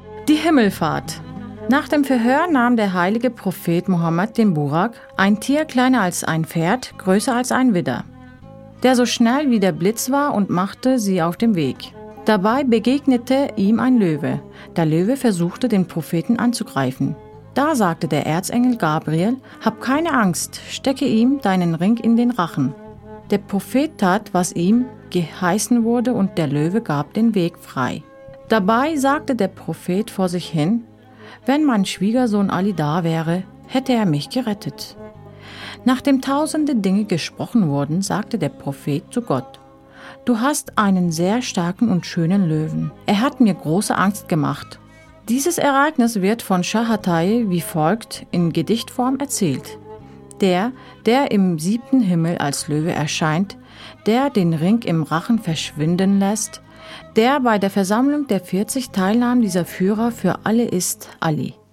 Die Himmelfahrt. Nach dem Verhör nahm der heilige Prophet Mohammed den Burak, ein Tier kleiner als ein Pferd, größer als ein Widder, der so schnell wie der Blitz war, und machte sie auf den Weg. Dabei begegnete ihm ein Löwe. Der Löwe versuchte, den Propheten anzugreifen. Da sagte der Erzengel Gabriel: Hab keine Angst, stecke ihm deinen Ring in den Rachen. Der Prophet tat, was ihm geheißen wurde, und der Löwe gab den Weg frei. Dabei sagte der Prophet vor sich hin: Wenn mein Schwiegersohn Ali da wäre, hätte er mich gerettet. Nachdem tausende Dinge gesprochen wurden, sagte der Prophet zu Gott: Du hast einen sehr starken und schönen Löwen. Er hat mir große Angst gemacht. Dieses Ereignis wird von Shahatai wie folgt in Gedichtform erzählt: Der im 7. Himmel als Löwe erscheint, der den Ring im Rachen verschwinden lässt, der bei der Versammlung der 40 teilnahm, dieser Führer für alle ist Ali.